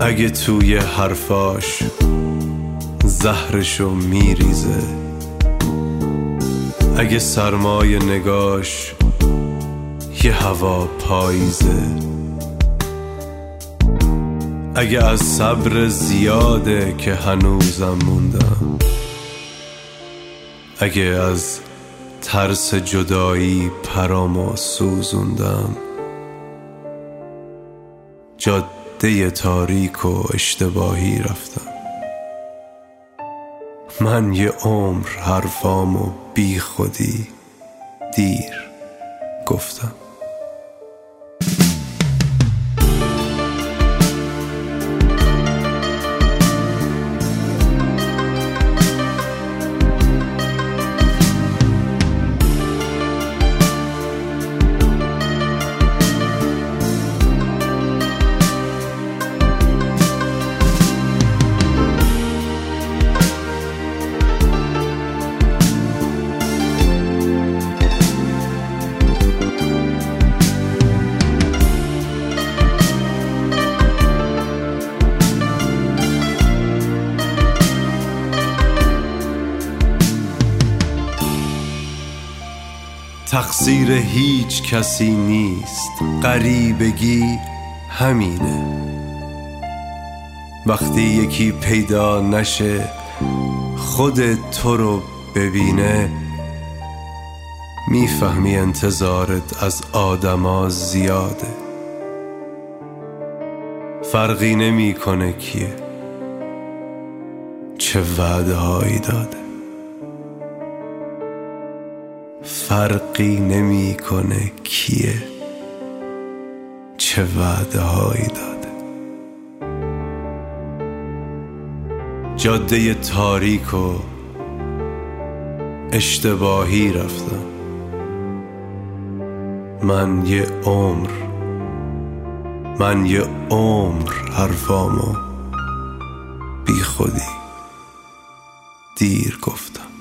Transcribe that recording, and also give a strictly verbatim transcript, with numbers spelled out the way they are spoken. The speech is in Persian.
اگه توی حرفاش زهرشو میریزه، اگه سرمای نگاش یه هوا پاییزه، اگه از صبر زیاده که هنوزم موندم، اگه از ترس جدایی پرامو سوزوندم، جاده تاریک و اشتباهی رفتم. من یه عمر حرفامو بی خودی دیر گفتم. تقصیر هیچ کسی نیست، غریبگی همینه. وقتی یکی پیدا نشه خود تو رو ببینه، میفهمی انتظارت از آدما زیاده. فرقی نمیکنه کیه، چه وعده هایی داده. فرقی نمی کنه کیه، چه وعده هایی داده. جاده تاریک و اشتباهی رفتم. من یه عمر من یه عمر حرفامو بی خودی دیر گفتم.